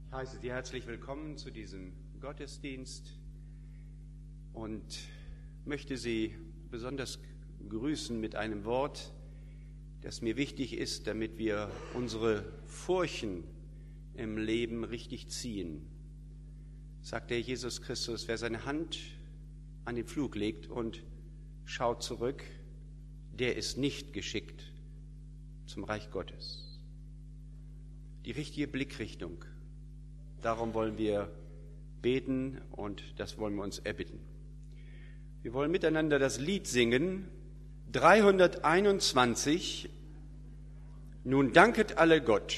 Ich heiße Sie herzlich willkommen zu diesem Gottesdienst und möchte Sie besonders grüßen mit einem Wort, das mir wichtig ist, damit wir unsere Furchen im Leben richtig ziehen. Sagt der Jesus Christus, wer seine Hand an den Pflug legt und schaut zurück, der ist nicht geschickt zum Reich Gottes. Die richtige Blickrichtung, darum wollen wir beten und das wollen wir uns erbitten. Wir wollen miteinander das Lied singen, 321, Nun danket alle Gott.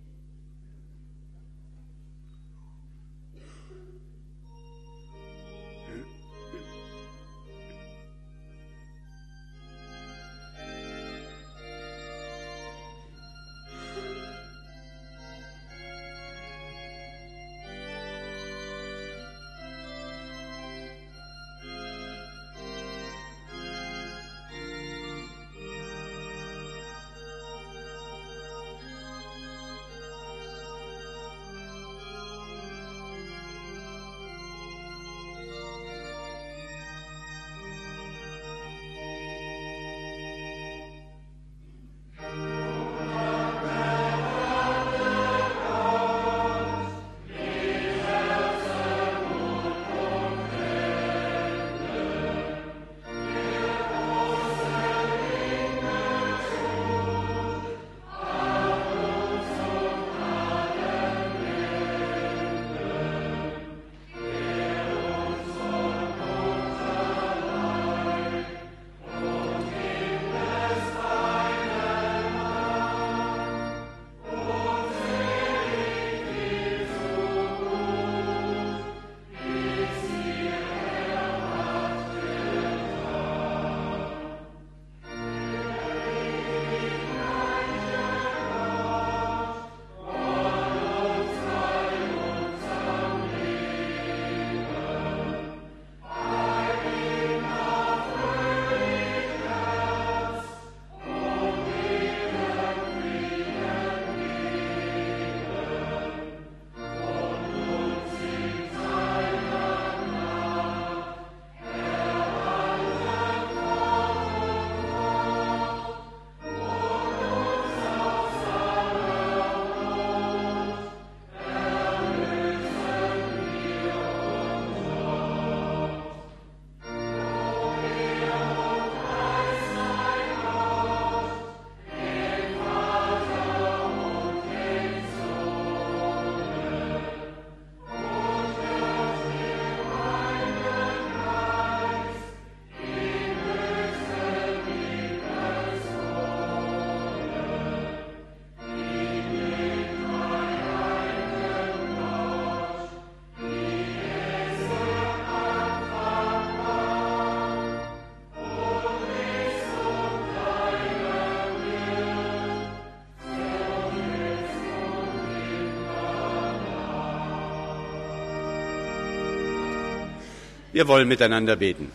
Wir wollen miteinander beten.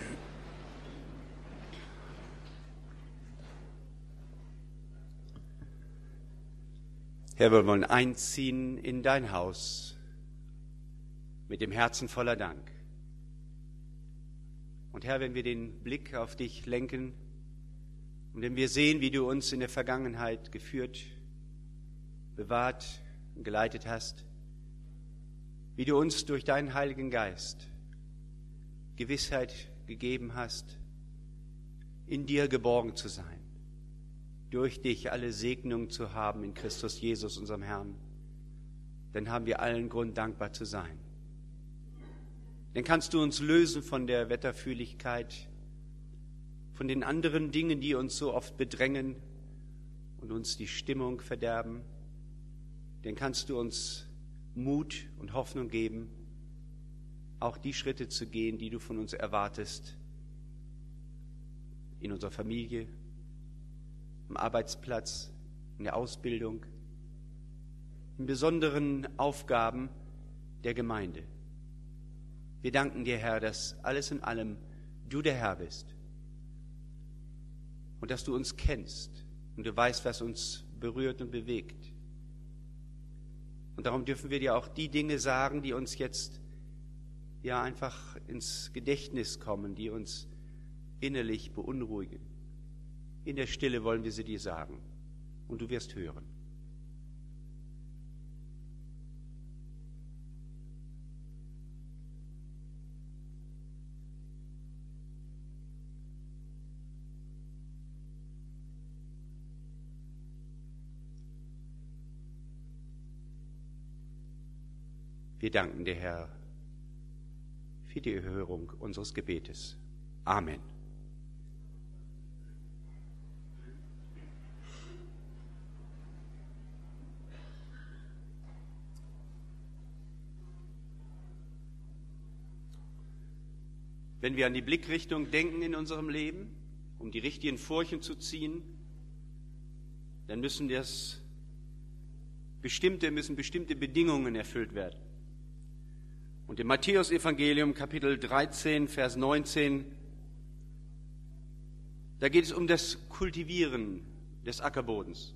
Herr, wir wollen einziehen in dein Haus mit dem Herzen voller Dank. Und Herr, wenn wir den Blick auf dich lenken und wenn wir sehen, wie du uns in der Vergangenheit geführt, bewahrt und geleitet hast, wie du uns durch deinen Heiligen Geist Gewissheit gegeben hast, in dir geborgen zu sein, durch dich alle Segnungen zu haben in Christus Jesus, unserem Herrn, dann haben wir allen Grund, dankbar zu sein. Dann kannst du uns lösen von der Wetterfühligkeit, von den anderen Dingen, die uns so oft bedrängen und uns die Stimmung verderben. Dann kannst du uns Mut und Hoffnung geben, auch die Schritte zu gehen, die du von uns erwartest, in unserer Familie, am Arbeitsplatz, in der Ausbildung, in besonderen Aufgaben der Gemeinde. Wir danken dir, Herr, dass alles in allem du der Herr bist und dass du uns kennst und du weißt, was uns berührt und bewegt. Und darum dürfen wir dir auch die Dinge sagen, die uns jetzt ja einfach ins Gedächtnis kommen, die uns innerlich beunruhigen. In der Stille wollen wir sie dir sagen und du wirst hören. Wir danken dir, Herr, für die Erhörung unseres Gebetes. Amen. Wenn wir an die Blickrichtung denken in unserem Leben, um die richtigen Furchen zu ziehen, dann müssen bestimmte Bedingungen erfüllt werden. Und im Matthäus-Evangelium, Kapitel 13, Vers 19, da geht es um das Kultivieren des Ackerbodens.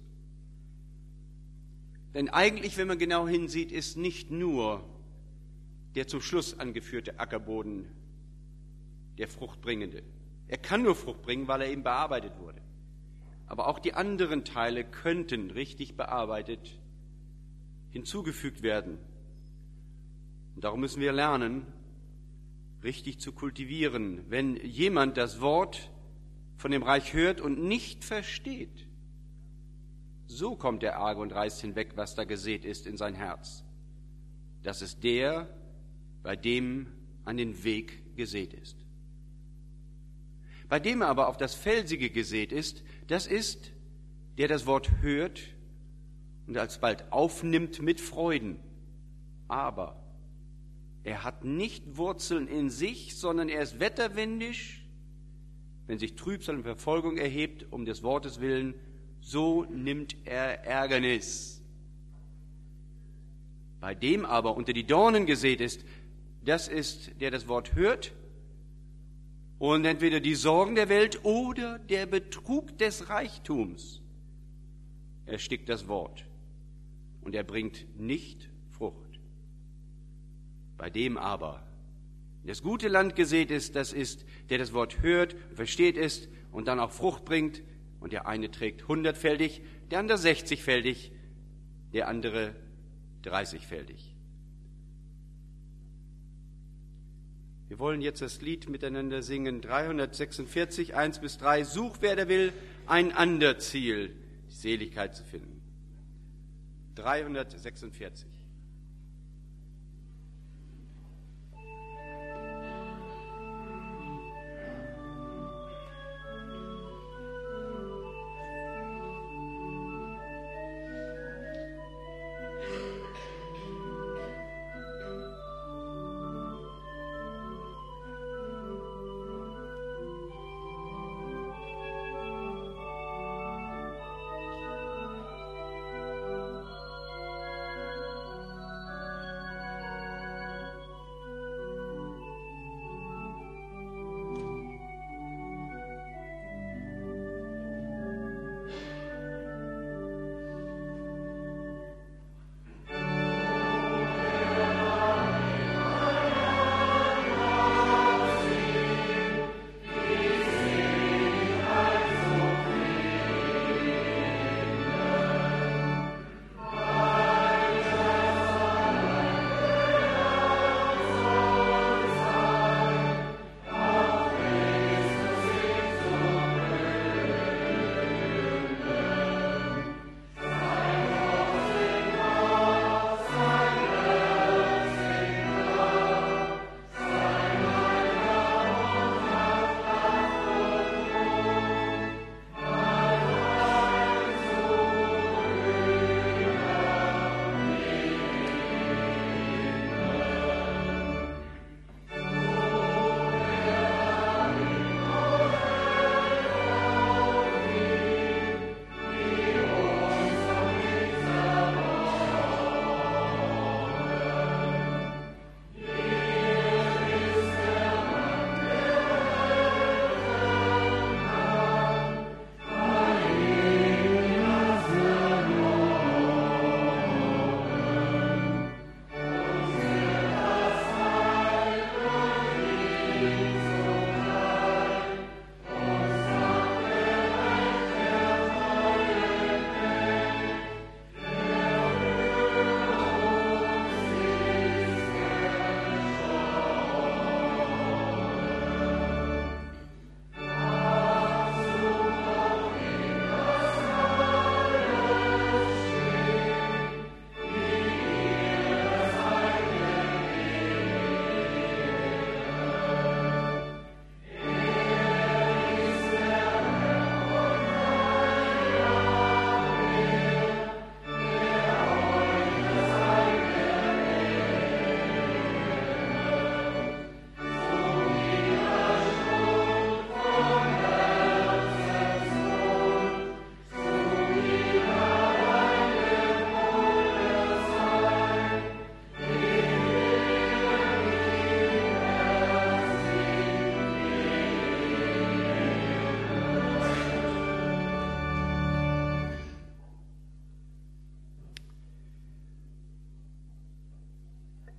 Denn eigentlich, wenn man genau hinsieht, ist nicht nur der zum Schluss angeführte Ackerboden der fruchtbringende. Er kann nur Frucht bringen, weil er eben bearbeitet wurde. Aber auch die anderen Teile könnten richtig bearbeitet hinzugefügt werden. Und darum müssen wir lernen, richtig zu kultivieren. Wenn jemand das Wort von dem Reich hört und nicht versteht, so kommt der Arge und reißt hinweg, was da gesät ist in sein Herz. Das ist der, bei dem an den Weg gesät ist. Bei dem aber auf das Felsige gesät ist, das ist, der das Wort hört und alsbald aufnimmt mit Freuden. Aber er hat nicht Wurzeln in sich, sondern er ist wetterwendisch. Wenn sich Trübsal und Verfolgung erhebt, um des Wortes willen, so nimmt er Ärgernis. Bei dem aber unter die Dornen gesät ist, das ist, der das Wort hört und entweder die Sorgen der Welt oder der Betrug des Reichtums erstickt das Wort und er bringt nicht Frucht. Bei dem aber das gute Land gesät ist, das ist, der das Wort hört, versteht es und dann auch Frucht bringt. Und der eine trägt 100-fältig, der andere 60-fältig, der andere 30-fältig. Wir wollen jetzt das Lied miteinander singen, 346, 1 bis 3. Such, wer da will, ein ander Ziel, die Seligkeit zu finden. 346.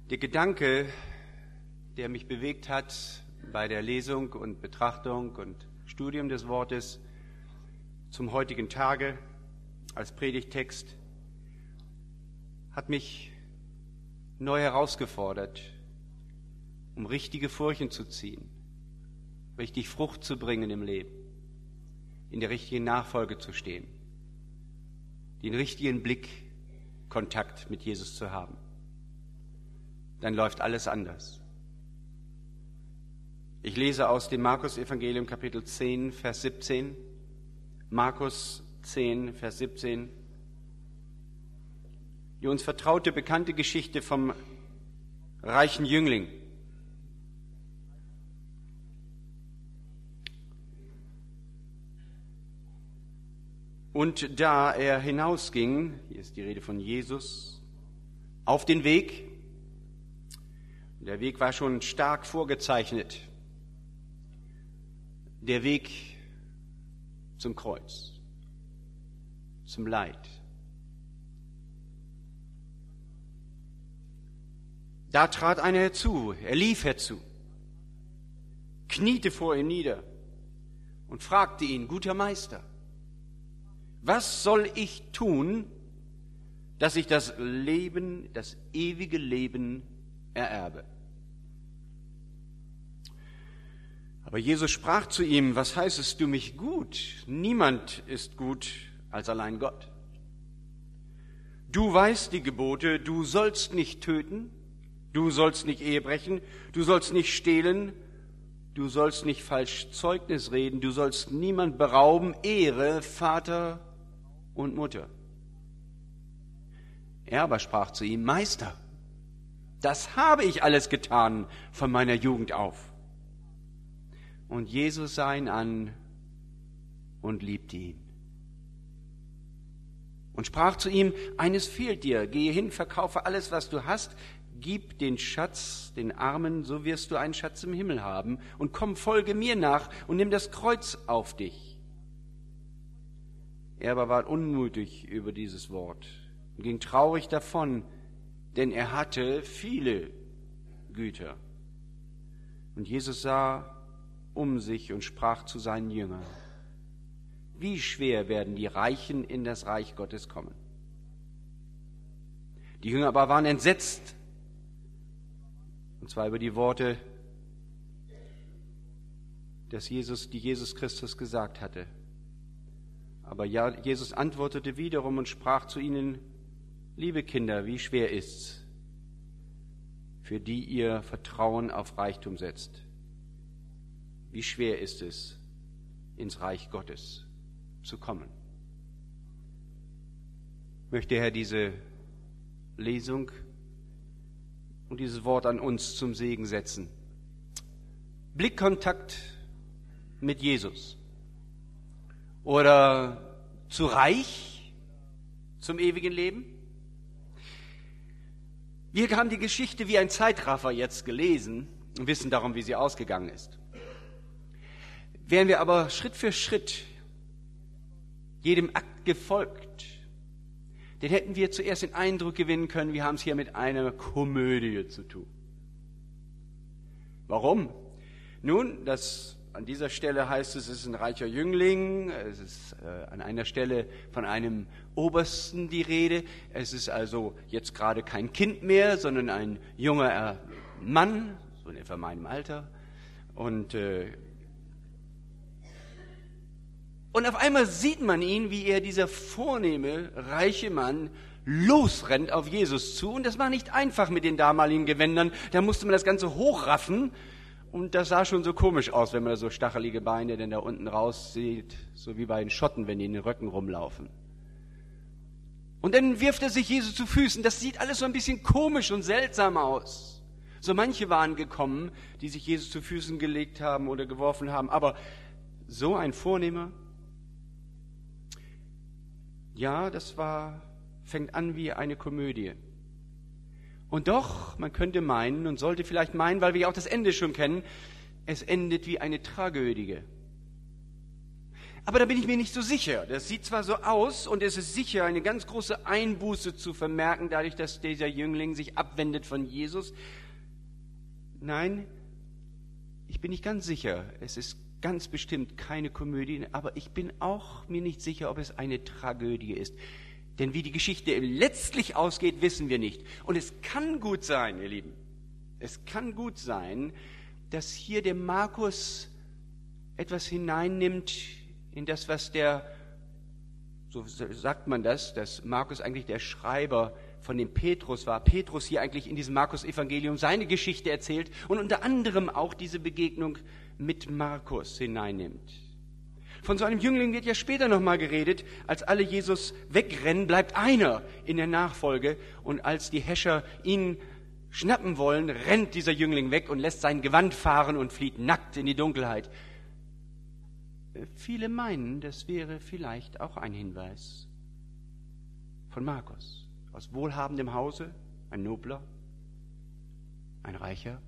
Der Gedanke, der mich bewegt hat bei der Lesung und Betrachtung und Studium des Wortes zum heutigen Tage als Predigttext, hat mich neu herausgefordert, um richtige Furchen zu ziehen, richtig Frucht zu bringen im Leben, in der richtigen Nachfolge zu stehen, den richtigen Blickkontakt mit Jesus zu haben. Dann läuft alles anders. Ich lese aus dem Markus-Evangelium Kapitel 10, Vers 17. Markus 10, Vers 17. Die uns vertraute, bekannte Geschichte vom reichen Jüngling. Und da er hinausging, hier ist die Rede von Jesus, auf den Weg, der Weg war schon stark vorgezeichnet, der Weg zum Kreuz, zum Leid. Da trat einer herzu, er lief herzu, kniete vor ihm nieder und fragte ihn: Guter Meister, was soll ich tun, dass ich das Leben, das ewige Leben ererbe? Aber Jesus sprach zu ihm: Was heißest du mich gut? Niemand ist gut als allein Gott. Du weißt die Gebote: Du sollst nicht töten, du sollst nicht Ehe brechen, du sollst nicht stehlen, du sollst nicht falsch Zeugnis reden, du sollst niemand berauben, ehre Vater und Mutter. Er aber sprach zu ihm: Meister, das habe ich alles getan von meiner Jugend auf. Und Jesus sah ihn an und liebte ihn. Und sprach zu ihm: Eines fehlt dir, gehe hin, verkaufe alles, was du hast, gib den Schatz den Armen, so wirst du einen Schatz im Himmel haben, und komm, folge mir nach und nimm das Kreuz auf dich. Er aber war unmutig über dieses Wort und ging traurig davon, denn er hatte viele Güter. Und Jesus sah um sich und sprach zu seinen Jüngern: Wie schwer werden die Reichen in das Reich Gottes kommen? Die Jünger aber waren entsetzt, und zwar über die Worte, die Jesus Christus gesagt hatte. Aber Jesus antwortete wiederum und sprach zu ihnen: Liebe Kinder, wie schwer ist's, für die ihr Vertrauen auf Reichtum setzt? Wie schwer ist es, ins Reich Gottes zu kommen? Möchte Herr diese Lesung und dieses Wort an uns zum Segen setzen. Blickkontakt mit Jesus oder zu reich zum ewigen Leben? Wir haben die Geschichte wie ein Zeitraffer jetzt gelesen und wissen darum, wie sie ausgegangen ist. Wären wir aber Schritt für Schritt jedem Akt gefolgt, dann hätten wir zuerst den Eindruck gewinnen können, wir haben es hier mit einer Komödie zu tun. Warum? Nun, an dieser Stelle heißt es ist ein reicher Jüngling, es ist an einer Stelle von einem Obersten die Rede, es ist also jetzt gerade kein Kind mehr, sondern ein junger Mann, so in etwa meinem Alter, und auf einmal sieht man ihn, wie er, dieser vornehme, reiche Mann, losrennt auf Jesus zu. Und das war nicht einfach mit den damaligen Gewändern. Da musste man das Ganze hochraffen. Und das sah schon so komisch aus, wenn man so stachelige Beine denn da unten raus sieht. So wie bei den Schotten, wenn die in den Röcken rumlaufen. Und dann wirft er sich Jesus zu Füßen. Das sieht alles so ein bisschen komisch und seltsam aus. So manche waren gekommen, die sich Jesus zu Füßen gelegt haben oder geworfen haben. Aber so ein Vornehmer, ja, fängt an wie eine Komödie. Und doch, man könnte meinen und sollte vielleicht meinen, weil wir ja auch das Ende schon kennen, es endet wie eine Tragödie. Aber da bin ich mir nicht so sicher. Das sieht zwar so aus und es ist sicher eine ganz große Einbuße zu vermerken, dadurch, dass dieser Jüngling sich abwendet von Jesus. Nein, ich bin nicht ganz sicher. Es ist ganz bestimmt keine Komödie, aber ich bin auch mir nicht sicher, ob es eine Tragödie ist. Denn wie die Geschichte letztlich ausgeht, wissen wir nicht. Und es kann gut sein, ihr Lieben, es kann gut sein, dass hier der Markus etwas hineinnimmt in das, was so sagt man das, dass Markus eigentlich der Schreiber von dem Petrus war. Petrus hier eigentlich in diesem Markus-Evangelium seine Geschichte erzählt und unter anderem auch diese Begegnung mit Markus hineinnimmt. Von so einem Jüngling wird ja später nochmal geredet. Als alle Jesus wegrennen, bleibt einer in der Nachfolge. Und als die Häscher ihn schnappen wollen, rennt dieser Jüngling weg und lässt sein Gewand fahren und flieht nackt in die Dunkelheit. Viele meinen, das wäre vielleicht auch ein Hinweis von Markus. Aus wohlhabendem Hause, ein Nobler, ein Reicher.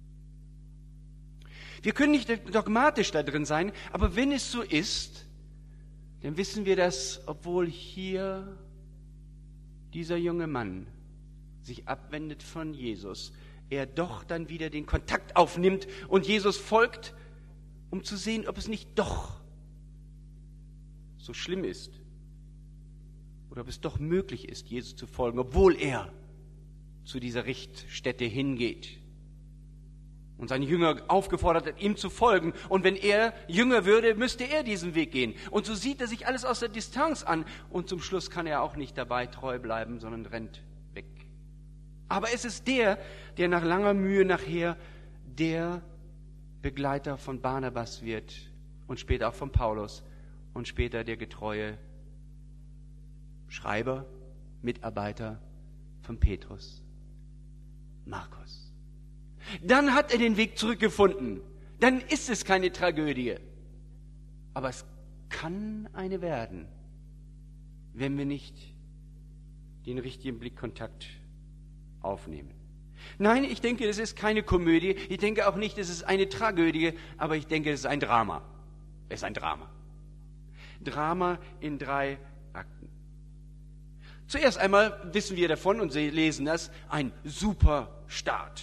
Wir können nicht dogmatisch da drin sein, aber wenn es so ist, dann wissen wir, dass, obwohl hier dieser junge Mann sich abwendet von Jesus, er doch dann wieder den Kontakt aufnimmt und Jesus folgt, um zu sehen, ob es nicht doch so schlimm ist oder ob es doch möglich ist, Jesus zu folgen, obwohl er zu dieser Richtstätte hingeht und seine Jünger aufgefordert hat, ihm zu folgen. Und wenn er Jünger würde, müsste er diesen Weg gehen. Und so sieht er sich alles aus der Distanz an und zum Schluss kann er auch nicht dabei treu bleiben, sondern rennt weg. Aber es ist der nach langer Mühe nachher der Begleiter von Barnabas wird und später auch von Paulus und später der getreue Schreiber, Mitarbeiter von Petrus, Markus. Dann hat er den Weg zurückgefunden. Dann ist es keine Tragödie. Aber es kann eine werden, wenn wir nicht den richtigen Blickkontakt aufnehmen. Nein, ich denke, es ist keine Komödie. Ich denke auch nicht, es ist eine Tragödie, aber ich denke, es ist ein Drama. Es ist ein Drama. Drama in 3 Akten. Zuerst einmal wissen wir davon und Sie lesen das, ein super Start.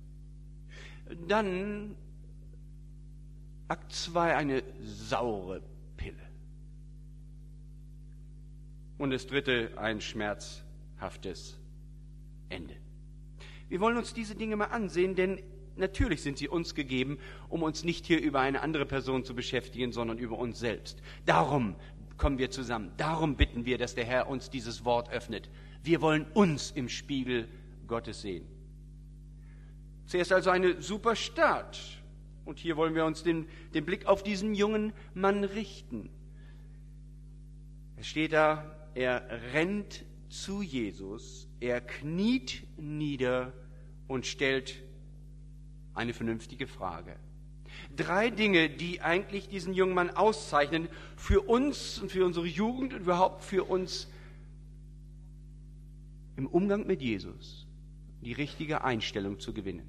Dann Akt 2, eine saure Pille. Und das dritte, ein schmerzhaftes Ende. Wir wollen uns diese Dinge mal ansehen, denn natürlich sind sie uns gegeben, um uns nicht hier über eine andere Person zu beschäftigen, sondern über uns selbst. Darum kommen wir zusammen. Darum bitten wir, dass der Herr uns dieses Wort öffnet. Wir wollen uns im Spiegel Gottes sehen. Zuerst also eine super Start. Und hier wollen wir uns den Blick auf diesen jungen Mann richten. Es steht da, er rennt zu Jesus, er kniet nieder und stellt eine vernünftige Frage. 3 Dinge, die eigentlich diesen jungen Mann auszeichnen, für uns und für unsere Jugend und überhaupt für uns im Umgang mit Jesus, die richtige Einstellung zu gewinnen.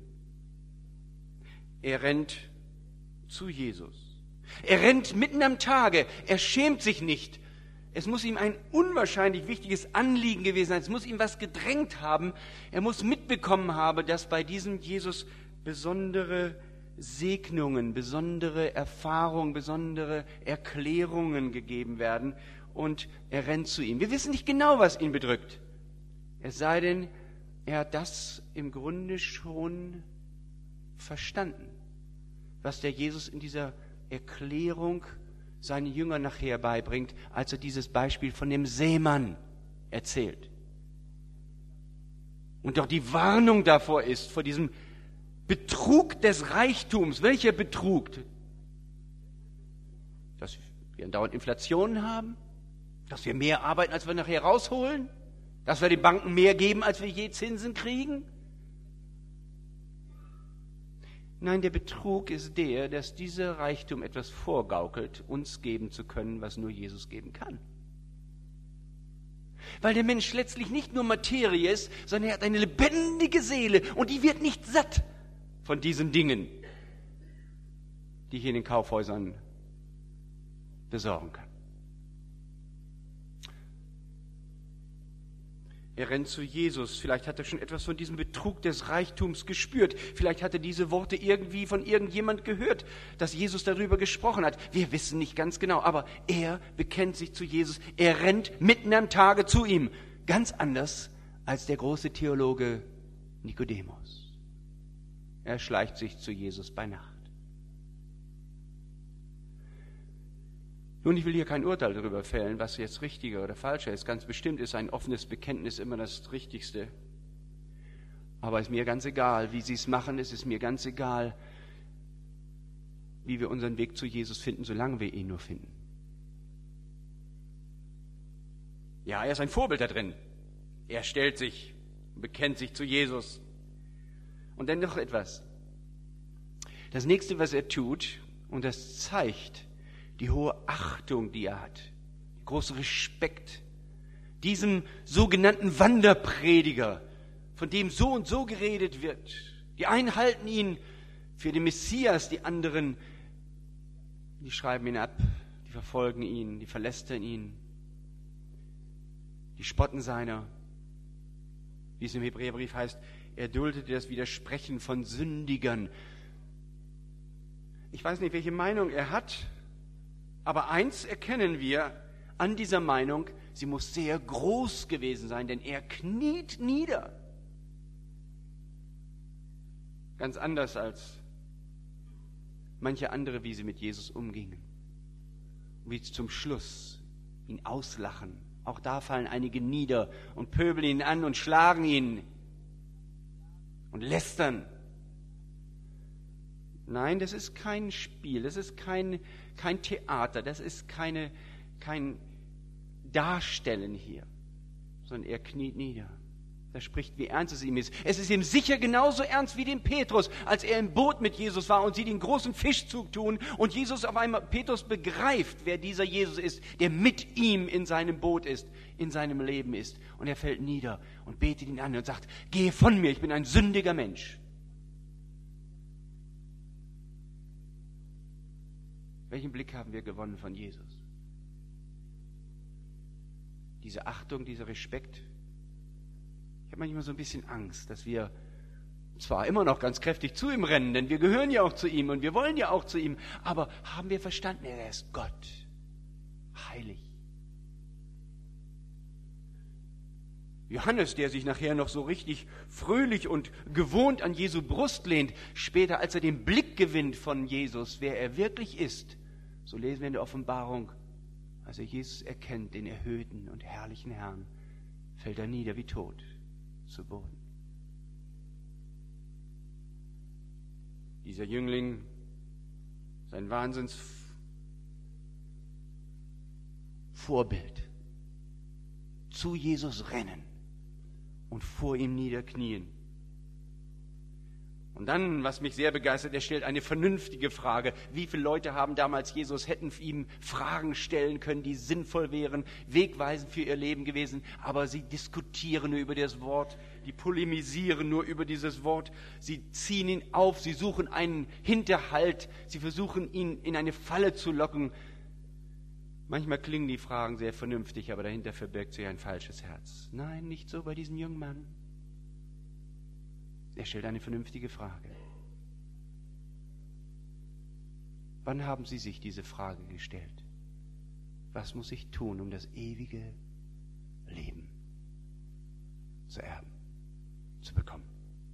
Er rennt zu Jesus. Er rennt mitten am Tage. Er schämt sich nicht. Es muss ihm ein unwahrscheinlich wichtiges Anliegen gewesen sein. Es muss ihm was gedrängt haben. Er muss mitbekommen haben, dass bei diesem Jesus besondere Segnungen, besondere Erfahrungen, besondere Erklärungen gegeben werden. Und er rennt zu ihm. Wir wissen nicht genau, was ihn bedrückt. Es sei denn, er hat das im Grunde schon verstanden, was der Jesus in dieser Erklärung seinen Jüngern nachher beibringt, als er dieses Beispiel von dem Seemann erzählt. Und doch die Warnung davor ist, vor diesem Betrug des Reichtums. Welcher Betrug? Dass wir dauernd Inflationen haben? Dass wir mehr arbeiten, als wir nachher rausholen? Dass wir den Banken mehr geben, als wir je Zinsen kriegen? Nein, der Betrug ist der, dass dieser Reichtum etwas vorgaukelt, uns geben zu können, was nur Jesus geben kann. Weil der Mensch letztlich nicht nur Materie ist, sondern er hat eine lebendige Seele und die wird nicht satt von diesen Dingen, die hier in den Kaufhäusern besorgen kann. Er rennt zu Jesus. Vielleicht hat er schon etwas von diesem Betrug des Reichtums gespürt. Vielleicht hat er diese Worte irgendwie von irgendjemand gehört, dass Jesus darüber gesprochen hat. Wir wissen nicht ganz genau, aber er bekennt sich zu Jesus. Er rennt mitten am Tage zu ihm. Ganz anders als der große Theologe Nikodemus. Er schleicht sich zu Jesus bei Nacht. Nun, ich will hier kein Urteil darüber fällen, was jetzt richtiger oder falscher ist. Ganz bestimmt ist ein offenes Bekenntnis immer das Richtigste. Aber es ist mir ganz egal, wie Sie es machen. Es ist mir ganz egal, wie wir unseren Weg zu Jesus finden, solange wir ihn nur finden. Ja, er ist ein Vorbild da drin. Er stellt sich und bekennt sich zu Jesus. Und dann noch etwas. Das nächste, was er tut, und das zeigt die hohe Achtung, die er hat, großen Respekt, diesem sogenannten Wanderprediger, von dem so und so geredet wird. Die einen halten ihn für den Messias, die anderen, die schreiben ihn ab, die verfolgen ihn, die verlästern ihn, die spotten seiner. Wie es im Hebräerbrief heißt, er duldete das Widersprechen von Sündigern. Ich weiß nicht, welche Meinung er hat, aber eins erkennen wir an dieser Meinung, sie muss sehr groß gewesen sein, denn er kniet nieder. Ganz anders als manche andere, wie sie mit Jesus umgingen. Wie sie zum Schluss ihn auslachen. Auch da fallen einige nieder und pöbeln ihn an und schlagen ihn und lästern. Nein, das ist kein Spiel, das ist kein Theater, das ist kein Darstellen hier, sondern er kniet nieder. Er spricht, wie ernst es ihm ist. Es ist ihm sicher genauso ernst wie dem Petrus, als er im Boot mit Jesus war und sie den großen Fischzug tun und Jesus auf einmal, Petrus begreift, wer dieser Jesus ist, der mit ihm in seinem Boot ist, in seinem Leben ist. Und er fällt nieder und betet ihn an und sagt, gehe von mir, ich bin ein sündiger Mensch. Welchen Blick haben wir gewonnen von Jesus? Diese Achtung, dieser Respekt. Ich habe manchmal so ein bisschen Angst, dass wir zwar immer noch ganz kräftig zu ihm rennen, denn wir gehören ja auch zu ihm und wir wollen ja auch zu ihm, aber haben wir verstanden, er ist Gott, heilig. Johannes, der sich nachher noch so richtig fröhlich und gewohnt an Jesu Brust lehnt, später, als er den Blick gewinnt von Jesus, wer er wirklich ist, so lesen wir in der Offenbarung, als er Jesus erkennt, den erhöhten und herrlichen Herrn, fällt er nieder wie tot zu Boden. Dieser Jüngling, sein Wahnsinnsvorbild, zu Jesus rennen und vor ihm niederknien. Und dann, was mich sehr begeistert, er stellt eine vernünftige Frage. Wie viele Leute haben damals Jesus, hätten ihm Fragen stellen können, die sinnvoll wären, wegweisend für ihr Leben gewesen, aber sie diskutieren nur über das Wort, die polemisieren nur über dieses Wort, sie ziehen ihn auf, sie suchen einen Hinterhalt, sie versuchen ihn in eine Falle zu locken. Manchmal klingen die Fragen sehr vernünftig, aber dahinter verbirgt sich ein falsches Herz. Nein, nicht so bei diesem jungen Mann. Er stellt eine vernünftige Frage. Wann haben Sie sich diese Frage gestellt? Was muss ich tun, um das ewige Leben zu erben, zu bekommen?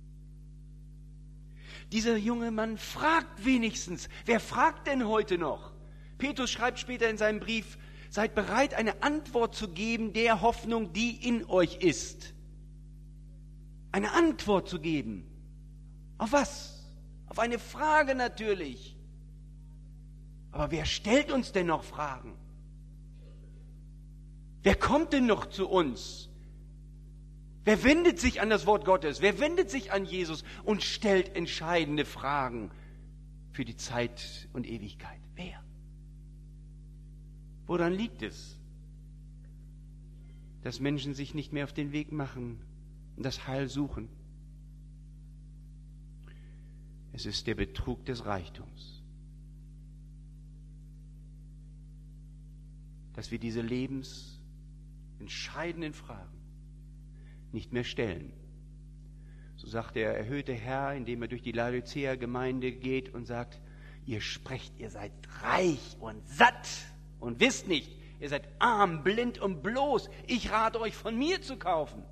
Dieser junge Mann fragt wenigstens. Wer fragt denn heute noch? Petrus schreibt später in seinem Brief, seid bereit, eine Antwort zu geben der Hoffnung, die in euch ist. Eine Antwort zu geben. Auf was? Auf eine Frage natürlich. Aber wer stellt uns denn noch Fragen? Wer kommt denn noch zu uns? Wer wendet sich an das Wort Gottes? Wer wendet sich an Jesus und stellt entscheidende Fragen für die Zeit und Ewigkeit? Wer? Woran liegt es, dass Menschen sich nicht mehr auf den Weg machen und das Heil suchen? Es ist der Betrug des Reichtums. Dass wir diese lebensentscheidenden Fragen nicht mehr stellen. So sagt der erhöhte Herr, indem er durch die Laodicea-Gemeinde geht und sagt, ihr sprecht, ihr seid reich und satt und wisst nicht, ihr seid arm, blind und bloß. Ich rate euch, von mir zu kaufen.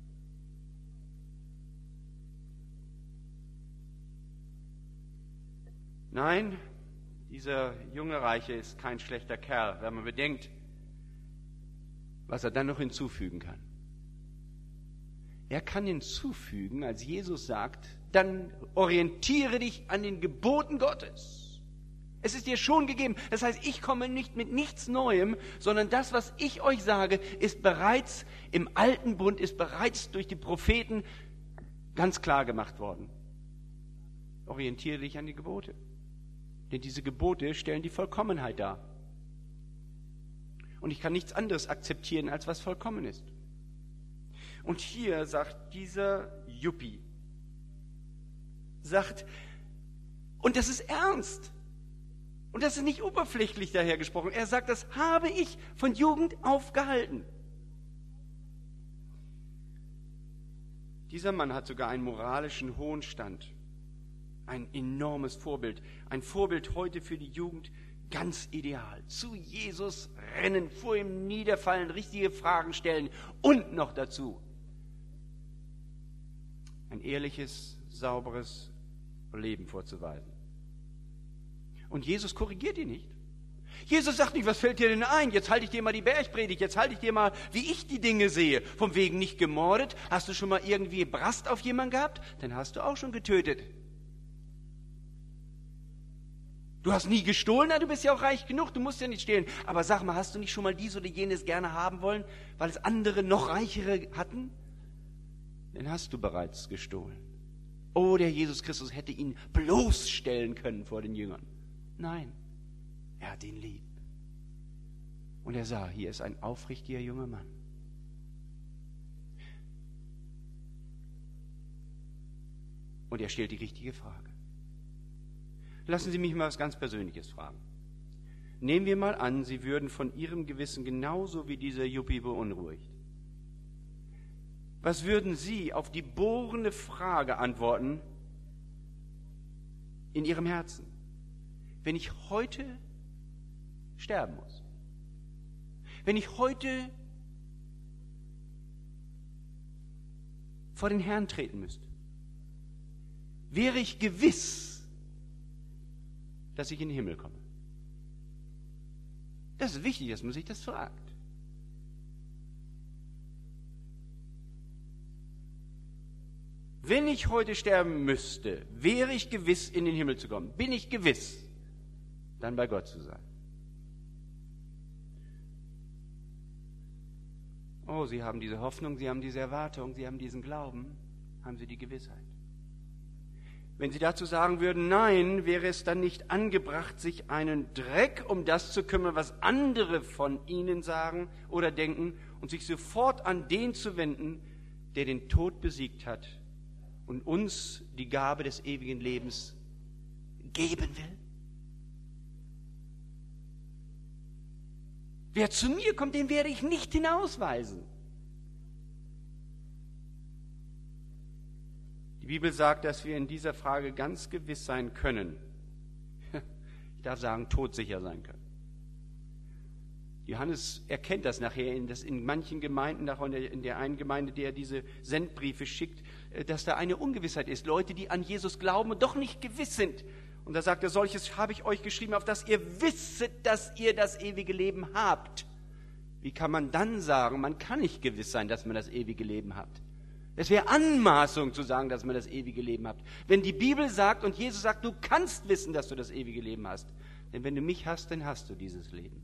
Nein, dieser junge Reiche ist kein schlechter Kerl, wenn man bedenkt, was er dann noch hinzufügen kann. Er kann hinzufügen, als Jesus sagt, dann orientiere dich an den Geboten Gottes. Es ist dir schon gegeben. Das heißt, ich komme nicht mit nichts Neuem, sondern das, was ich euch sage, ist bereits im Alten Bund, ist bereits durch die Propheten ganz klar gemacht worden. Orientiere dich an die Gebote. Denn diese Gebote stellen die Vollkommenheit dar. Und ich kann nichts anderes akzeptieren, als was vollkommen ist. Und hier sagt dieser Juppie, und das ist ernst, und das ist nicht oberflächlich dahergesprochen, er sagt, das habe ich von Jugend auf gehalten. Dieser Mann hat sogar einen moralischen hohen Stand, ein enormes Vorbild, ein Vorbild heute für die Jugend, ganz ideal. Zu Jesus rennen, vor ihm niederfallen, richtige Fragen stellen und noch dazu ein ehrliches, sauberes Leben vorzuweisen. Und Jesus korrigiert ihn nicht. Jesus sagt nicht, was fällt dir denn ein? Jetzt halte ich dir mal die Bergpredigt, jetzt halte ich dir mal, wie ich die Dinge sehe. Vom wegen nicht gemordet. Hast du schon mal irgendwie Brast auf jemanden gehabt? Dann hast du auch schon getötet. Du hast nie gestohlen, na, du bist ja auch reich genug, du musst ja nicht stehlen. Aber sag mal, hast du nicht schon mal dies oder jenes gerne haben wollen, weil es andere noch reichere hatten? Dann hast du bereits gestohlen. Oh, der Jesus Christus hätte ihn bloßstellen können vor den Jüngern. Nein, er hat ihn lieb. Und er sah, hier ist ein aufrichtiger junger Mann. Und er stellt die richtige Frage. Lassen Sie mich mal was ganz Persönliches fragen. Nehmen wir mal an, Sie würden von Ihrem Gewissen genauso wie dieser Juppie beunruhigt. Was würden Sie auf die bohrende Frage antworten in Ihrem Herzen, wenn ich heute sterben muss? Wenn ich heute vor den Herrn treten müsste, wäre ich gewiss, dass ich in den Himmel komme? Das ist wichtig, dass man sich das fragt. Wenn ich heute sterben müsste, wäre ich gewiss, in den Himmel zu kommen. Bin ich gewiss, dann bei Gott zu sein. Oh, Sie haben diese Hoffnung, Sie haben diese Erwartung, Sie haben diesen Glauben, haben Sie die Gewissheit. Wenn Sie dazu sagen würden, nein, wäre es dann nicht angebracht, sich einen Dreck um das zu kümmern, was andere von Ihnen sagen oder denken und sich sofort an den zu wenden, der den Tod besiegt hat und uns die Gabe des ewigen Lebens geben will? Wer zu mir kommt, den werde ich nicht hinausweisen. Die Bibel sagt, dass wir in dieser Frage ganz gewiss sein können. Ich darf sagen, todsicher sein können. Johannes erkennt das nachher, dass in manchen Gemeinden, auch in der einen Gemeinde, der diese Sendbriefe schickt, dass da eine Ungewissheit ist. Leute, die an Jesus glauben und doch nicht gewiss sind. Und da sagt er, solches habe ich euch geschrieben, auf dass ihr wisset, dass ihr das ewige Leben habt. Wie kann man dann sagen, man kann nicht gewiss sein, dass man das ewige Leben hat? Es wäre Anmaßung zu sagen, dass man das ewige Leben hat. Wenn die Bibel sagt und Jesus sagt, du kannst wissen, dass du das ewige Leben hast. Denn wenn du mich hast, dann hast du dieses Leben.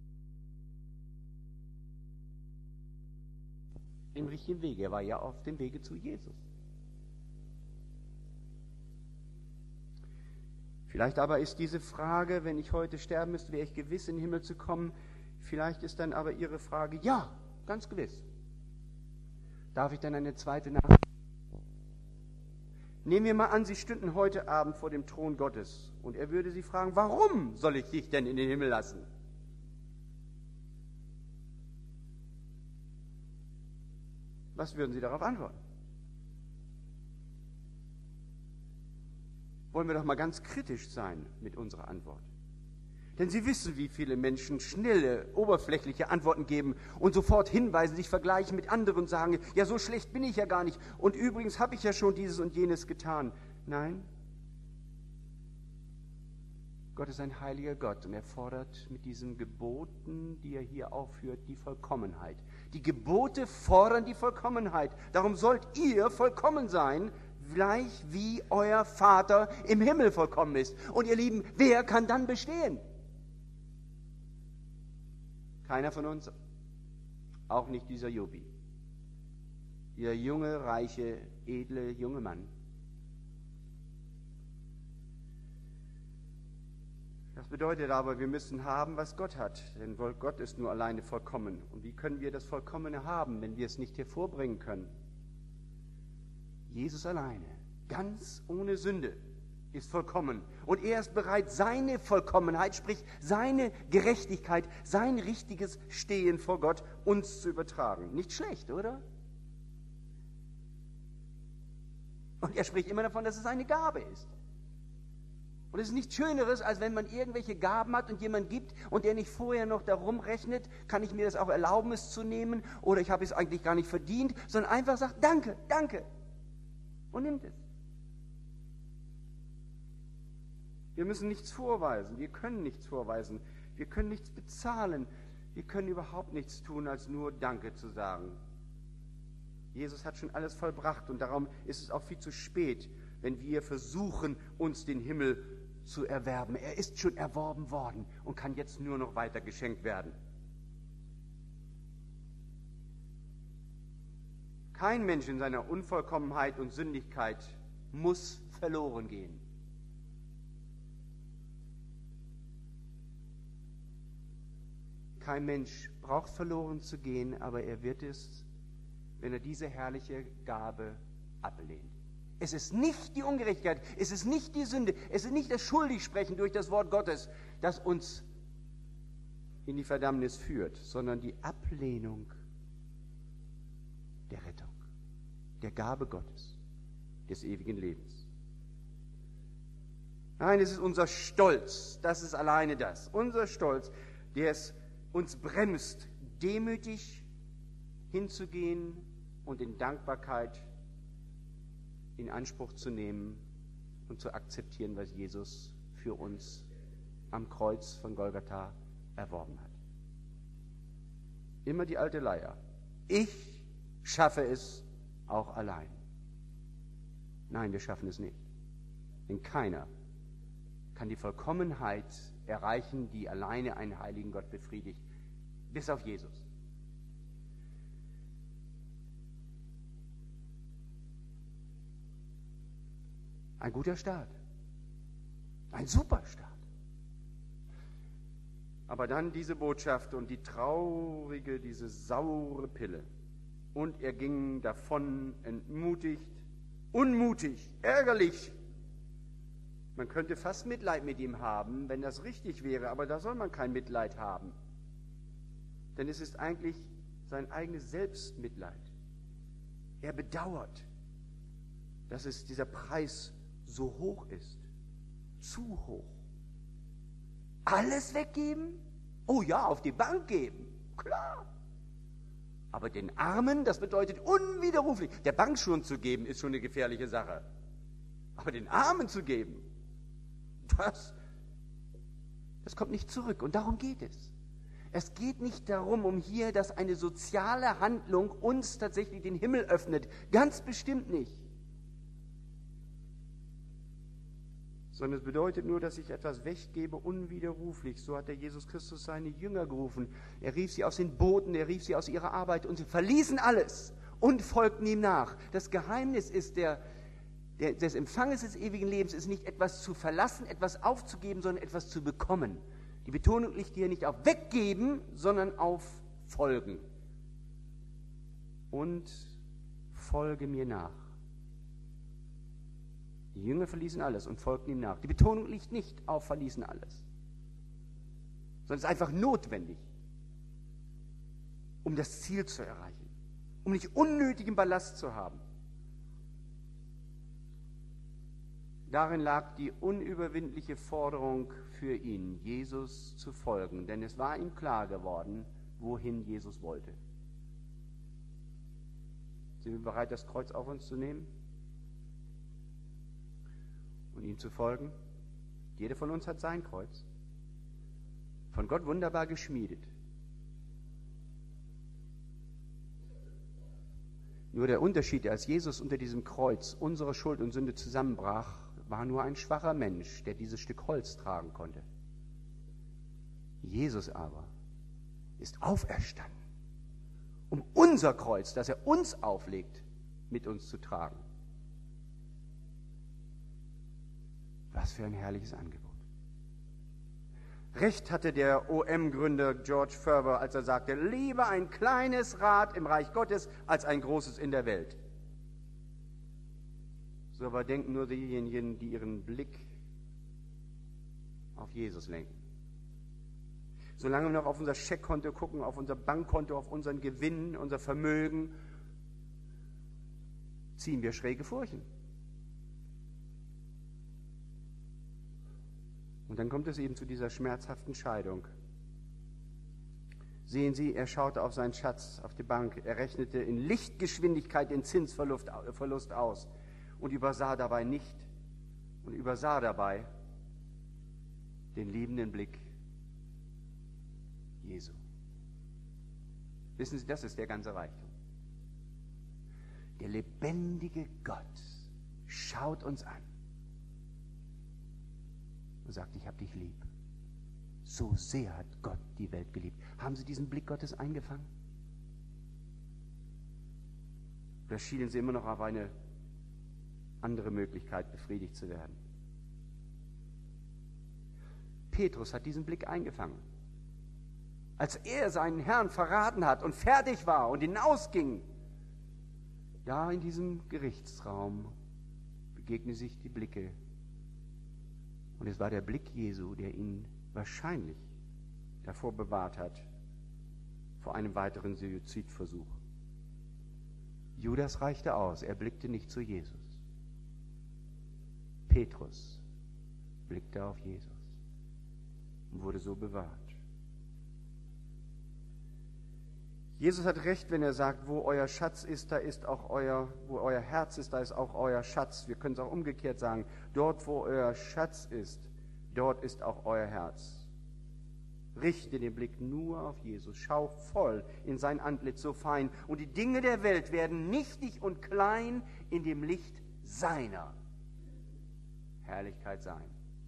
Im richtigen Wege. Er war ja auf dem Wege zu Jesus. Vielleicht aber ist diese Frage, wenn ich heute sterben müsste, wäre ich gewiss, in den Himmel zu kommen. Vielleicht ist dann aber Ihre Frage, ja, ganz gewiss. Darf ich dann eine zweite Nachricht? Nehmen wir mal an, Sie stünden heute Abend vor dem Thron Gottes und er würde Sie fragen, warum soll ich dich denn in den Himmel lassen? Was würden Sie darauf antworten? Wollen wir doch mal ganz kritisch sein mit unserer Antwort. Denn Sie wissen, wie viele Menschen schnelle, oberflächliche Antworten geben und sofort hinweisen, sich vergleichen mit anderen, sagen, ja, so schlecht bin ich ja gar nicht und übrigens habe ich ja schon dieses und jenes getan. Nein, Gott ist ein heiliger Gott und er fordert mit diesen Geboten, die er hier aufführt, die Vollkommenheit. Die Gebote fordern die Vollkommenheit. Darum sollt ihr vollkommen sein, gleich wie euer Vater im Himmel vollkommen ist. Und ihr Lieben, wer kann dann bestehen? Keiner von uns, auch nicht dieser Jobi. Dieser junge, reiche, edle, junge Mann. Das bedeutet aber, wir müssen haben, was Gott hat, denn Gott ist nur alleine vollkommen. Und wie können wir das Vollkommene haben, wenn wir es nicht hervorbringen können? Jesus alleine, ganz ohne Sünde, ist vollkommen. Und er ist bereit, seine Vollkommenheit, sprich seine Gerechtigkeit, sein richtiges Stehen vor Gott uns zu übertragen. Nicht schlecht, oder? Und er spricht immer davon, dass es eine Gabe ist. Und es ist nichts Schöneres, als wenn man irgendwelche Gaben hat und jemand gibt und der nicht vorher noch darum rechnet, kann ich mir das auch erlauben, es zu nehmen oder ich habe es eigentlich gar nicht verdient, sondern einfach sagt, danke, danke und nimmt es. Wir müssen nichts vorweisen, wir können nichts vorweisen, wir können nichts bezahlen, wir können überhaupt nichts tun, als nur Danke zu sagen. Jesus hat schon alles vollbracht und darum ist es auch viel zu spät, wenn wir versuchen, uns den Himmel zu erwerben. Er ist schon erworben worden und kann jetzt nur noch weiter geschenkt werden. Kein Mensch in seiner Unvollkommenheit und Sündigkeit muss verloren gehen. Kein Mensch braucht verloren zu gehen, aber er wird es, wenn er diese herrliche Gabe ablehnt. Es ist nicht die Ungerechtigkeit, es ist nicht die Sünde, es ist nicht das Schuldigsprechen durch das Wort Gottes, das uns in die Verdammnis führt, sondern die Ablehnung der Rettung, der Gabe Gottes, des ewigen Lebens. Nein, es ist unser Stolz, das ist alleine das, unser Stolz, der es uns bremst, demütig hinzugehen und in Dankbarkeit in Anspruch zu nehmen und zu akzeptieren, was Jesus für uns am Kreuz von Golgatha erworben hat. Immer die alte Leier. Ich schaffe es auch allein. Nein, wir schaffen es nicht. Denn keiner kann die Vollkommenheit erreichen, die alleine einen heiligen Gott befriedigt, bis auf Jesus. Ein guter Start. Ein super Start. Aber dann diese Botschaft und die traurige, diese saure Pille. Und er ging davon entmutigt, unmutig, ärgerlich. Man könnte fast Mitleid mit ihm haben, wenn das richtig wäre, aber da soll man kein Mitleid haben. Denn es ist eigentlich sein eigenes Selbstmitleid. Er bedauert, dass es dieser Preis so hoch ist. Zu hoch. Alles weggeben? Oh ja, auf die Bank geben. Klar. Aber den Armen, das bedeutet unwiderruflich. Der Bank schon zu geben, ist schon eine gefährliche Sache. Aber den Armen zu geben, das kommt nicht zurück. Und darum geht es. Es geht nicht darum, hier, dass eine soziale Handlung uns tatsächlich den Himmel öffnet. Ganz bestimmt nicht. Sondern es bedeutet nur, dass ich etwas weggebe, unwiderruflich. So hat der Jesus Christus seine Jünger gerufen. Er rief sie aus den Booten, er rief sie aus ihrer Arbeit und sie verließen alles und folgten ihm nach. Das Geheimnis ist des Empfanges des ewigen Lebens ist nicht etwas zu verlassen, etwas aufzugeben, sondern etwas zu bekommen. Die Betonung liegt hier nicht auf weggeben, sondern auf folgen. Und folge mir nach. Die Jünger verließen alles und folgten ihm nach. Die Betonung liegt nicht auf verließen alles, sondern es ist einfach notwendig, um das Ziel zu erreichen. um nicht unnötigen Ballast zu haben. Darin lag die unüberwindliche Forderung für ihn, Jesus zu folgen, denn es war ihm klar geworden, wohin Jesus wollte. Sind wir bereit, das Kreuz auf uns zu nehmen und ihm zu folgen? Jeder von uns hat sein Kreuz, von Gott wunderbar geschmiedet. Nur der Unterschied, als Jesus unter diesem Kreuz unsere Schuld und Sünde zusammenbrach, war nur ein schwacher Mensch, der dieses Stück Holz tragen konnte. Jesus aber ist auferstanden, um unser Kreuz, das er uns auflegt, mit uns zu tragen. Was für ein herrliches Angebot. Recht hatte der OM-Gründer George Ferber, als er sagte, lieber ein kleines Rad im Reich Gottes als ein großes in der Welt. So aber denken nur diejenigen, die ihren Blick auf Jesus lenken. Solange wir noch auf unser Scheckkonto gucken, auf unser Bankkonto, auf unseren Gewinn, unser Vermögen, ziehen wir schräge Furchen. Und dann kommt es eben zu dieser schmerzhaften Scheidung. Sehen Sie, er schaute auf seinen Schatz auf die Bank, er rechnete in Lichtgeschwindigkeit den Zinsverlust aus und übersah dabei den liebenden Blick Jesu. Wissen Sie, das ist der ganze Reichtum. Der lebendige Gott schaut uns an und sagt, ich habe dich lieb. So sehr hat Gott die Welt geliebt. Haben Sie diesen Blick Gottes eingefangen? Oder schielen Sie immer noch auf eine andere Möglichkeit, befriedigt zu werden? Petrus hat diesen Blick eingefangen. Als er seinen Herrn verraten hat und fertig war und hinausging, da in diesem Gerichtsraum begegnen sich die Blicke. Und es war der Blick Jesu, der ihn wahrscheinlich davor bewahrt hat, vor einem weiteren Suizidversuch. Judas reichte aus, er blickte nicht zu Jesus. Petrus blickte auf Jesus und wurde so bewahrt. Jesus hat recht, wenn er sagt, wo euer Schatz ist, da ist auch wo euer Herz ist, da ist auch euer Schatz. Wir können es auch umgekehrt sagen, dort, wo euer Schatz ist, dort ist auch euer Herz. Richte den Blick nur auf Jesus, schau voll in sein Antlitz so fein und die Dinge der Welt werden nichtig und klein in dem Licht seiner Herrlichkeit sein.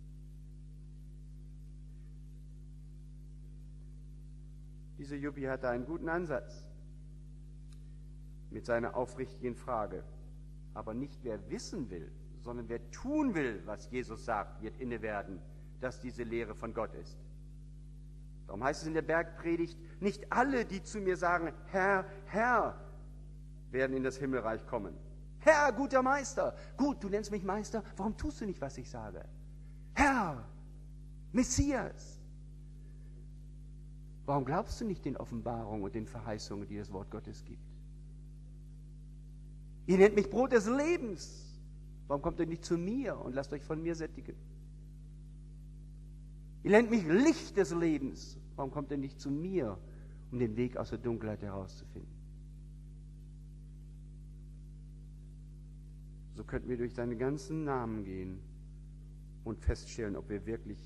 Dieser Juppie hatte einen guten Ansatz mit seiner aufrichtigen Frage. Aber nicht wer wissen will, sondern wer tun will, was Jesus sagt, wird inne werden, dass diese Lehre von Gott ist. Darum heißt es in der Bergpredigt, nicht alle, die zu mir sagen, Herr, Herr, werden in das Himmelreich kommen. Herr, guter Meister. Gut, du nennst mich Meister, warum tust du nicht, was ich sage? Herr, Messias. Warum glaubst du nicht den Offenbarungen und den Verheißungen, die das Wort Gottes gibt? Ihr nennt mich Brot des Lebens. Warum kommt ihr nicht zu mir und lasst euch von mir sättigen? Ihr nennt mich Licht des Lebens. Warum kommt ihr nicht zu mir, um den Weg aus der Dunkelheit herauszufinden? So könnten wir durch seine ganzen Namen gehen und feststellen, ob wir wirklich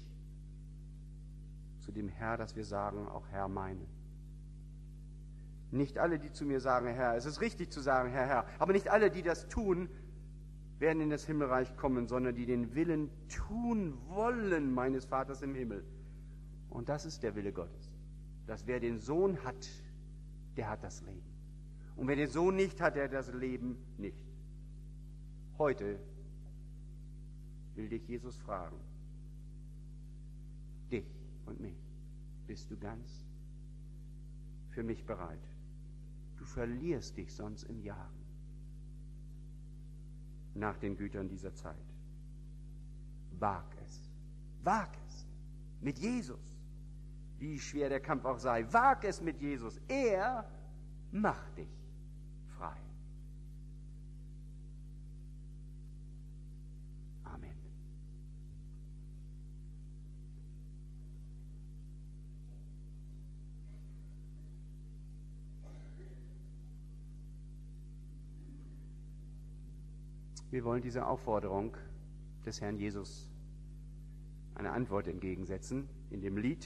zu dem Herr, das wir sagen, auch Herr meinen. Nicht alle, die zu mir sagen, Herr, es ist richtig zu sagen, Herr, Herr, aber nicht alle, die das tun, werden in das Himmelreich kommen, sondern die den Willen tun wollen meines Vaters im Himmel. Und das ist der Wille Gottes, dass wer den Sohn hat, der hat das Leben. Und wer den Sohn nicht hat, der hat das Leben nicht. Heute will dich Jesus fragen, dich und mich, bist du ganz für mich bereit? Du verlierst dich sonst im Jagen nach den Gütern dieser Zeit. Wag es mit Jesus, wie schwer der Kampf auch sei. Wag es mit Jesus, er macht dich Wir wollen dieser Aufforderung des Herrn Jesus eine Antwort entgegensetzen in dem Lied.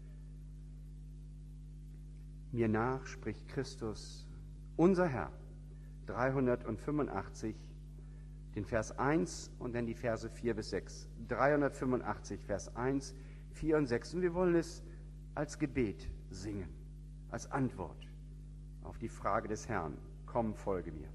Mir nach spricht Christus, unser Herr, 385, den Vers 1 und dann die Verse 4 bis 6. 385, Vers 1, 4 und 6. Und wir wollen es als Gebet singen, als Antwort auf die Frage des Herrn. Komm, folge mir.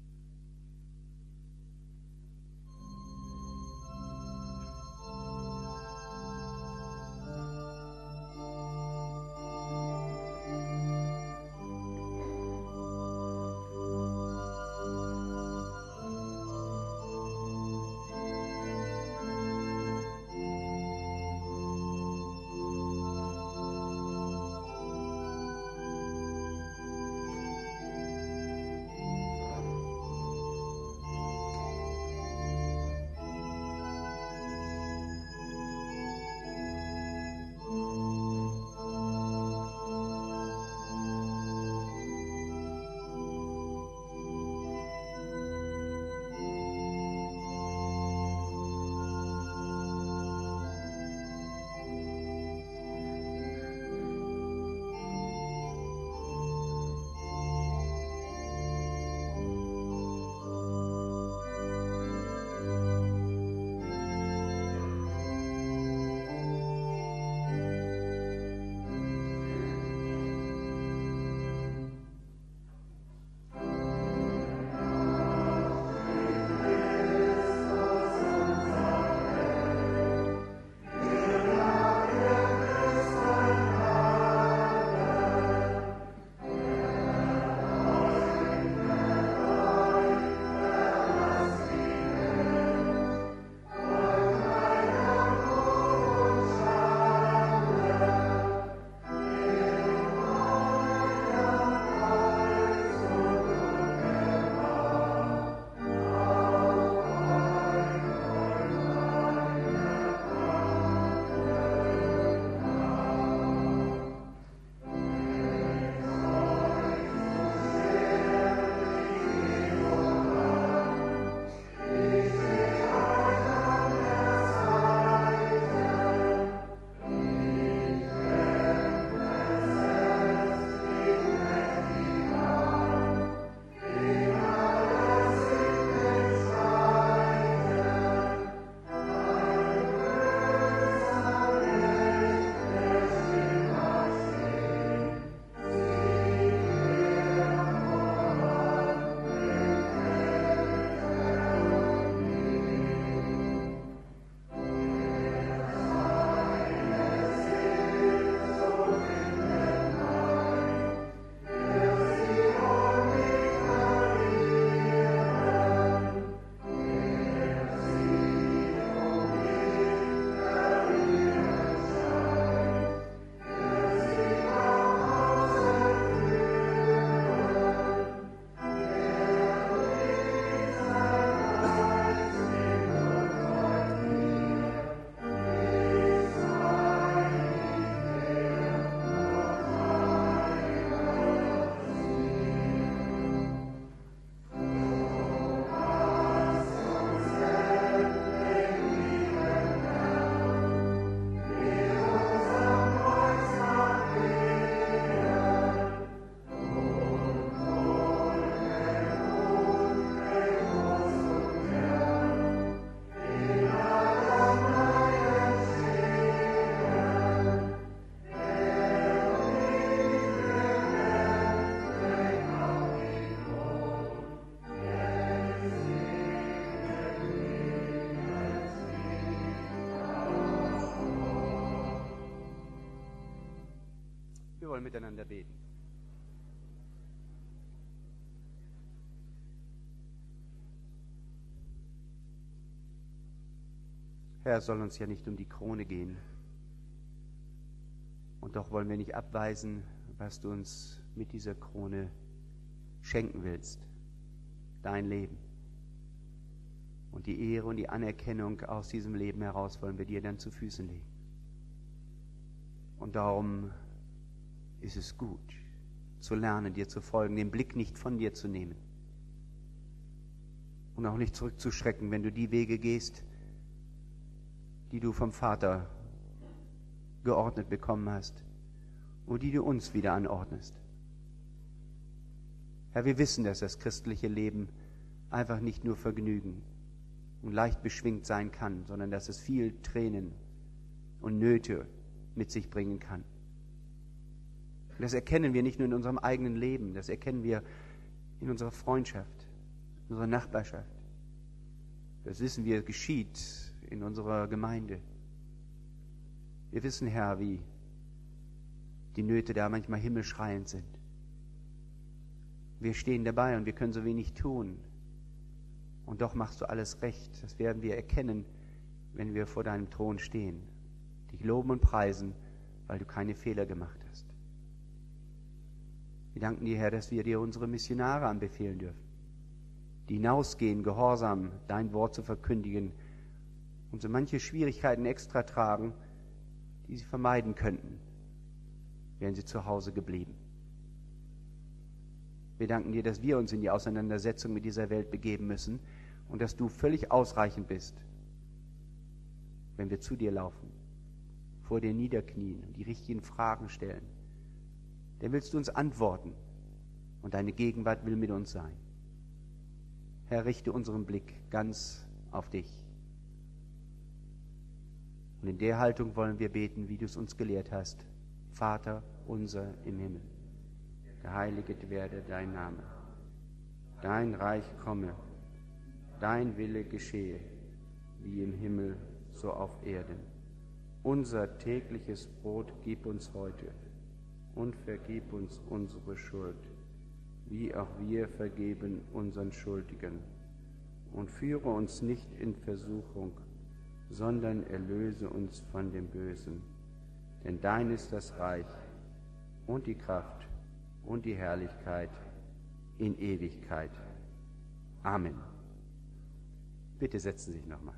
Wir wollen miteinander beten. Herr, es soll uns ja nicht um die Krone gehen. Und doch wollen wir nicht abweisen, was du uns mit dieser Krone schenken willst. Dein Leben. Und die Ehre und die Anerkennung aus diesem Leben heraus wollen wir dir dann zu Füßen legen. Und darum ist es gut, zu lernen, dir zu folgen, den Blick nicht von dir zu nehmen und auch nicht zurückzuschrecken, wenn du die Wege gehst, die du vom Vater geordnet bekommen hast und die du uns wieder anordnest. Herr, wir wissen, dass das christliche Leben einfach nicht nur Vergnügen und leicht beschwingt sein kann, sondern dass es viel Tränen und Nöte mit sich bringen kann. Und das erkennen wir nicht nur in unserem eigenen Leben, das erkennen wir in unserer Freundschaft, in unserer Nachbarschaft. Das wissen wir, geschieht in unserer Gemeinde. Wir wissen, Herr, wie die Nöte da manchmal himmelschreiend sind. Wir stehen dabei und wir können so wenig tun. Und doch machst du alles recht. Das werden wir erkennen, wenn wir vor deinem Thron stehen. Dich loben und preisen, weil du keine Fehler gemacht hast. Wir danken dir, Herr, dass wir dir unsere Missionare anbefehlen dürfen, die hinausgehen, gehorsam dein Wort zu verkündigen und so manche Schwierigkeiten extra tragen, die sie vermeiden könnten, wären sie zu Hause geblieben. Wir danken dir, dass wir uns in die Auseinandersetzung mit dieser Welt begeben müssen und dass du völlig ausreichend bist, wenn wir zu dir laufen, vor dir niederknien und die richtigen Fragen stellen. Dann willst du uns antworten und deine Gegenwart will mit uns sein. Herr, richte unseren Blick ganz auf dich. Und in der Haltung wollen wir beten, wie du es uns gelehrt hast. Vater unser im Himmel, geheiligt werde dein Name. Dein Reich komme, dein Wille geschehe, wie im Himmel, so auf Erden. Unser tägliches Brot gib uns heute und vergib uns unsere Schuld, wie auch wir vergeben unseren Schuldigen. Und führe uns nicht in Versuchung, sondern erlöse uns von dem Bösen. Denn dein ist das Reich und die Kraft und die Herrlichkeit in Ewigkeit. Amen. Bitte setzen Sie sich nochmal.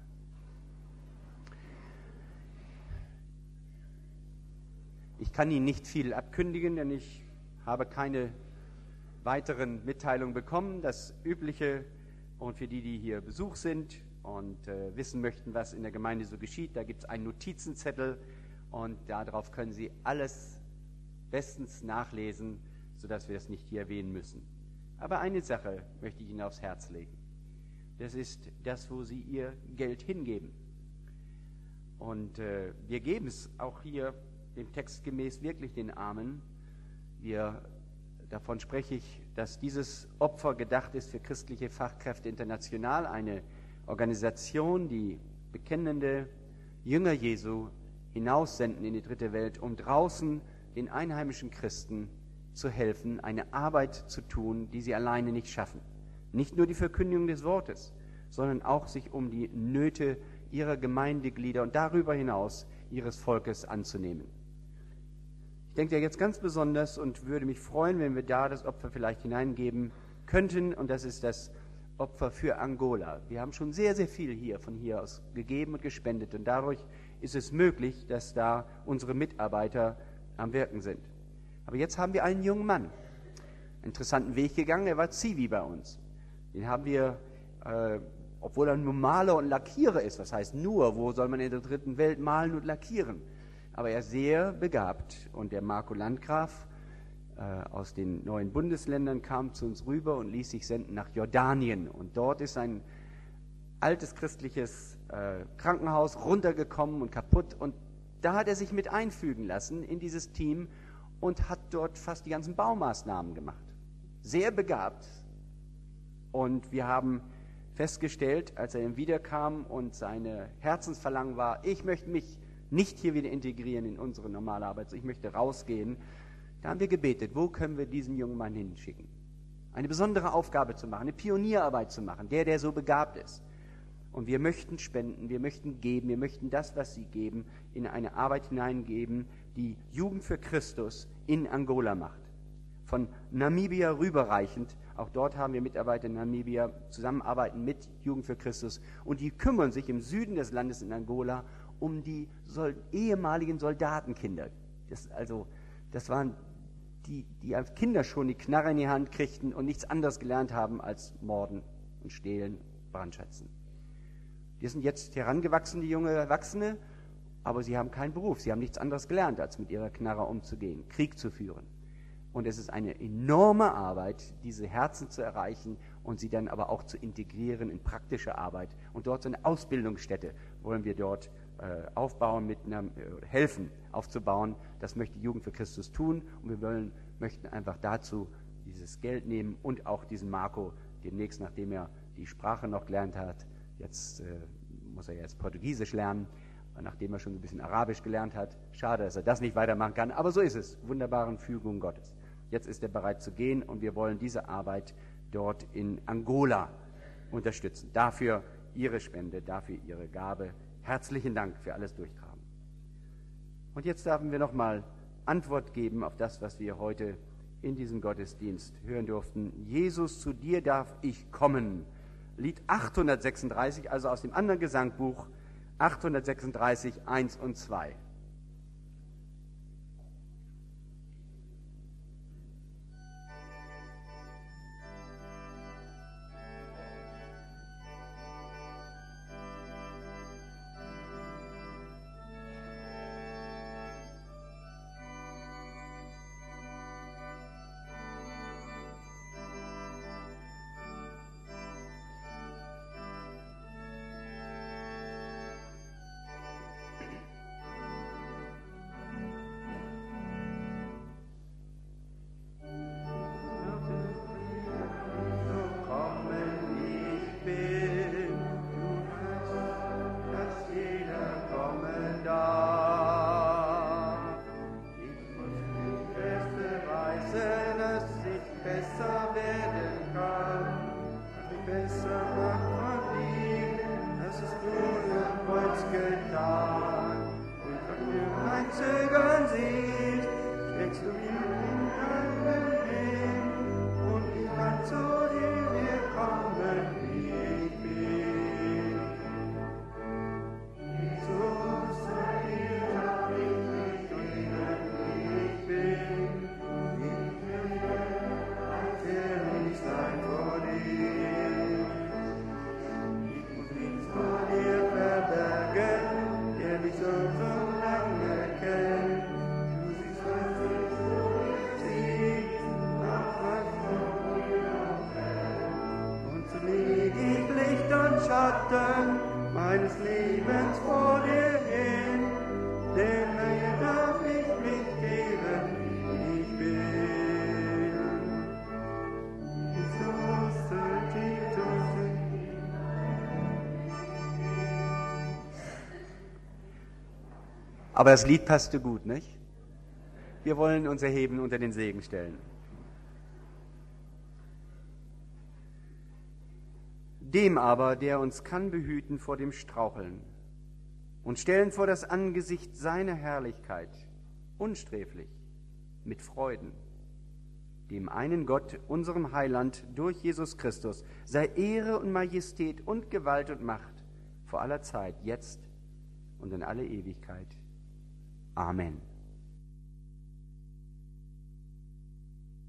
Ich kann Ihnen nicht viel abkündigen, denn ich habe keine weiteren Mitteilungen bekommen. Das Übliche, und für die hier Besuch sind und wissen möchten, was in der Gemeinde so geschieht, da gibt es einen Notizenzettel und darauf können Sie alles bestens nachlesen, sodass wir das nicht hier erwähnen müssen. Aber eine Sache möchte ich Ihnen aufs Herz legen. Das ist das, wo Sie Ihr Geld hingeben. Und wir geben es auch hier dem Text gemäß wirklich den Armen. Davon spreche ich, dass dieses Opfer gedacht ist für christliche Fachkräfte international, eine Organisation, die bekennende Jünger Jesu hinaussenden in die dritte Welt, um draußen den einheimischen Christen zu helfen, eine Arbeit zu tun, die sie alleine nicht schaffen. Nicht nur die Verkündigung des Wortes, sondern auch sich um die Nöte ihrer Gemeindeglieder und darüber hinaus ihres Volkes anzunehmen. Ich denke da jetzt ganz besonders und würde mich freuen, wenn wir da das Opfer vielleicht hineingeben könnten, und das ist das Opfer für Angola. Wir haben schon sehr, sehr viel von hier aus gegeben und gespendet, und dadurch ist es möglich, dass da unsere Mitarbeiter am Wirken sind. Aber jetzt haben wir einen jungen Mann, einen interessanten Weg gegangen, er war Zivi bei uns. Den haben wir, obwohl er nur Maler und Lackierer ist, was heißt nur, wo soll man in der dritten Welt malen und lackieren? Aber er ist sehr begabt, und der Marco Landgraf aus den neuen Bundesländern kam zu uns rüber und ließ sich senden nach Jordanien. Und dort ist ein altes christliches Krankenhaus runtergekommen und kaputt. Und da hat er sich mit einfügen lassen in dieses Team und hat dort fast die ganzen Baumaßnahmen gemacht. Sehr begabt. Und wir haben festgestellt, als er wiederkam und seine Herzensverlangen war, ich möchte mich nicht hier wieder integrieren in unsere normale Arbeit, ich möchte rausgehen. Da haben wir gebetet, wo können wir diesen jungen Mann hinschicken? Eine besondere Aufgabe zu machen, eine Pionierarbeit zu machen, der so begabt ist. Und wir möchten spenden, wir möchten geben, wir möchten das, was Sie geben, in eine Arbeit hineingeben, die Jugend für Christus in Angola macht. Von Namibia rüberreichend, auch dort haben wir Mitarbeiter in Namibia, zusammenarbeiten mit Jugend für Christus, und die kümmern sich im Süden des Landes in Angola um die ehemaligen Soldatenkinder. Das waren die als Kinder schon die Knarre in die Hand kriegten und nichts anderes gelernt haben als morden und stehlen brandschätzen. Die sind jetzt herangewachsen, die junge Erwachsene, aber sie haben keinen Beruf. Sie haben nichts anderes gelernt, als mit ihrer Knarre umzugehen, Krieg zu führen. Und es ist eine enorme Arbeit, diese Herzen zu erreichen und sie dann aber auch zu integrieren in praktische Arbeit. Und dort so eine Ausbildungsstätte wollen wir dort aufbauen, helfen aufzubauen. Das möchte die Jugend für Christus tun. Und wir möchten einfach dazu dieses Geld nehmen und auch diesen Marco demnächst, nachdem er die Sprache noch gelernt hat, jetzt muss er jetzt Portugiesisch lernen, nachdem er schon ein bisschen Arabisch gelernt hat. Schade, dass er das nicht weitermachen kann, aber so ist es. Wunderbaren Fügung Gottes. Jetzt ist er bereit zu gehen und wir wollen diese Arbeit dort in Angola unterstützen. Dafür Ihre Spende, dafür Ihre Gabe. Herzlichen Dank für alles Durchtragen. Und jetzt dürfen wir nochmal Antwort geben auf das, was wir heute in diesem Gottesdienst hören durften. Jesus, zu dir darf ich kommen. Lied 836, also aus dem anderen Gesangbuch, 836, 1 und 2. Meines Lebens vor dir hin, denn mehr darf ich mitgeben, wie ich bin. Jesus, Aber das Lied passte gut, nicht? Wir wollen uns erheben unter den Segen stellen. Dem aber, der uns kann behüten vor dem Straucheln und stellen vor das Angesicht seiner Herrlichkeit, unsträflich, mit Freuden, dem einen Gott, unserem Heiland, durch Jesus Christus, sei Ehre und Majestät und Gewalt und Macht vor aller Zeit, jetzt und in alle Ewigkeit. Amen.